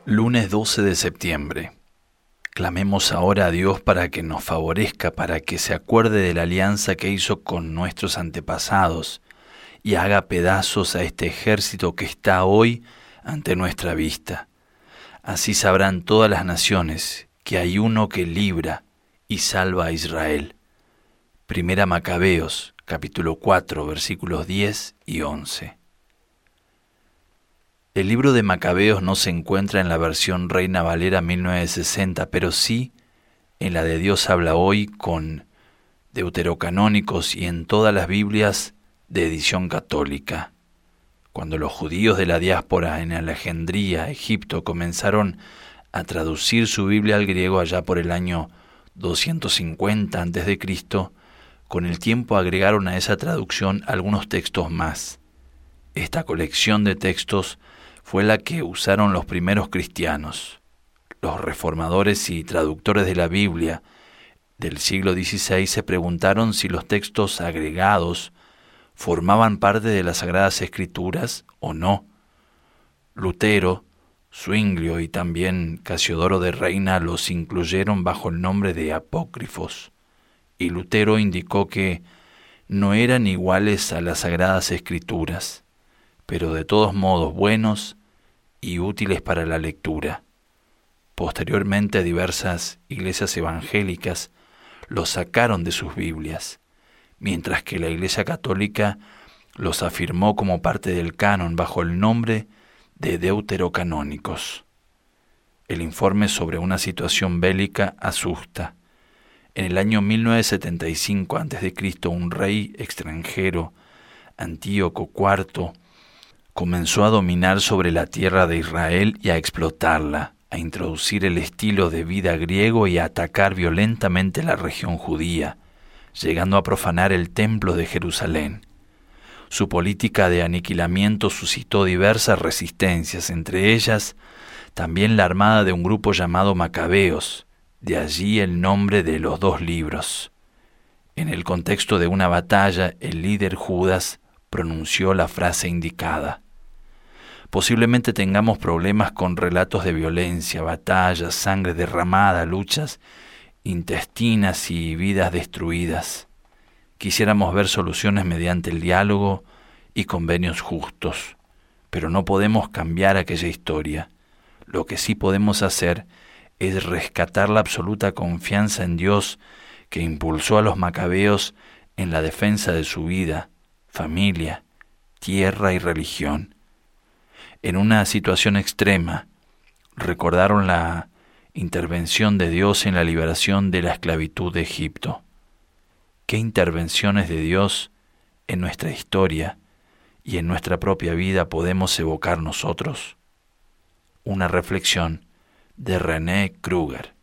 Lunes 12 de septiembre. Clamemos ahora a Dios para que nos favorezca, para que se acuerde de la alianza que hizo con nuestros antepasados y haga pedazos a este ejército que está hoy ante nuestra vista. Así sabrán todas las naciones que hay uno que libra y salva a Israel. Primera Macabeos, capítulo 4, versículos 10 y 11. El libro de Macabeos no se encuentra en la versión Reina Valera 1960, pero sí en la de Dios habla hoy, con deuterocanónicos y en todas las Biblias de edición católica. Cuando los judíos de la diáspora en Alejandría, Egipto, comenzaron a traducir su Biblia al griego allá por el año 250 a.C., con el tiempo agregaron a esa traducción algunos textos más. Esta colección de textos fue la que usaron los primeros cristianos. Los reformadores y traductores de la Biblia del siglo XVI se preguntaron si los textos agregados formaban parte de las Sagradas Escrituras o no. Lutero, Zwinglio y también Casiodoro de Reina los incluyeron bajo el nombre de apócrifos, y Lutero indicó que no eran iguales a las Sagradas Escrituras, pero de todos modos buenos y útiles para la lectura. Posteriormente, diversas iglesias evangélicas los sacaron de sus Biblias, mientras que la Iglesia Católica los afirmó como parte del canon bajo el nombre de deuterocanónicos. El informe sobre una situación bélica asusta. En el año 1975 a.C., un rey extranjero, Antíoco IV, comenzó a dominar sobre la tierra de Israel y a explotarla, a introducir el estilo de vida griego y a atacar violentamente la región judía, llegando a profanar el templo de Jerusalén. Su política de aniquilamiento suscitó diversas resistencias, entre ellas también la armada de un grupo llamado Macabeos, de allí el nombre de los dos libros. En el contexto de una batalla, el líder Judas pronunció la frase indicada. Posiblemente tengamos problemas con relatos de violencia, batallas, sangre derramada, luchas intestinas y vidas destruidas. Quisiéramos ver soluciones mediante el diálogo y convenios justos, pero no podemos cambiar aquella historia. Lo que sí podemos hacer es rescatar la absoluta confianza en Dios que impulsó a los macabeos en la defensa de su vida, familia, tierra y religión. En una situación extrema, recordaron la intervención de Dios en la liberación de la esclavitud de Egipto. ¿Qué intervenciones de Dios en nuestra historia y en nuestra propia vida podemos evocar nosotros? Una reflexión de René Kruger.